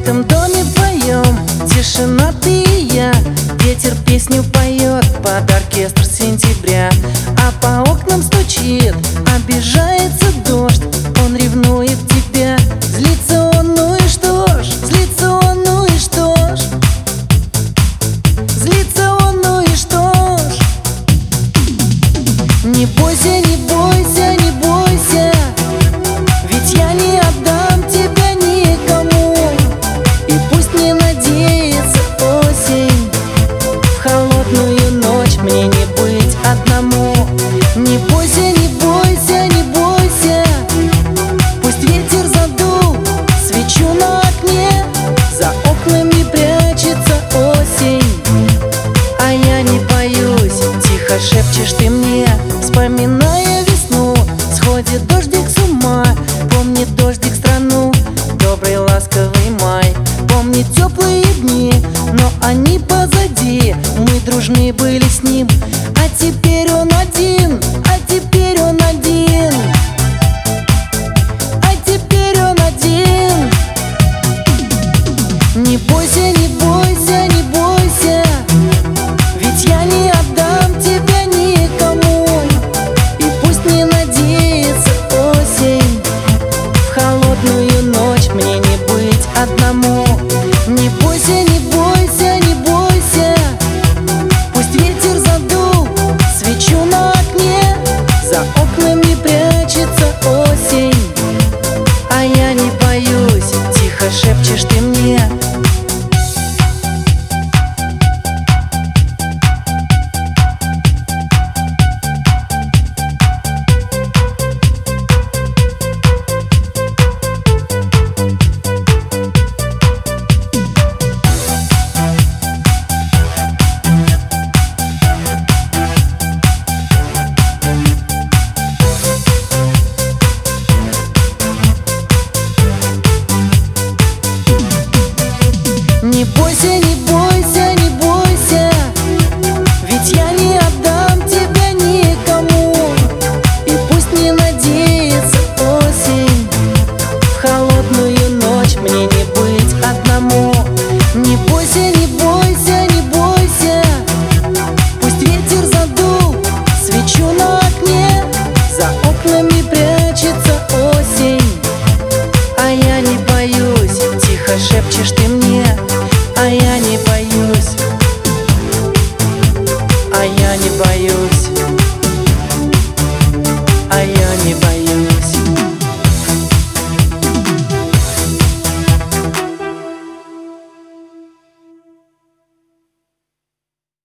этом доме вдвоем, тишина, ты и я. Ветер песню поет под оркестр сентября, а по окнам стучит, обижается дождь. Он ревнует тебя, злится он, ну и что ж, злится он, ну и что ж, злится он, ну и что ж. Не бойся, не бойся, не бойся, ведь я не отдам тебя никому. И пусть не надеется осень, в холодную ночь мне не быть одному. Не бойся, не бойся, не бойся, пусть ветер задул свечу на окне, за окнами прячется осень, а я не боюсь. Тихо шепчешь ты мне, вспоминая весну. Сходит дождик с ума, помнит дождик страну. Добрый ласковый май, помнит теплые дни, но они позади, мы дружны были с ним. А теперь он один, а теперь он один, а теперь он один. Не бойся, не бойся, не бойся, ведь я не отдам тебя никому. И пусть не надеется осень, в холодную ночь мне не быть одному. Не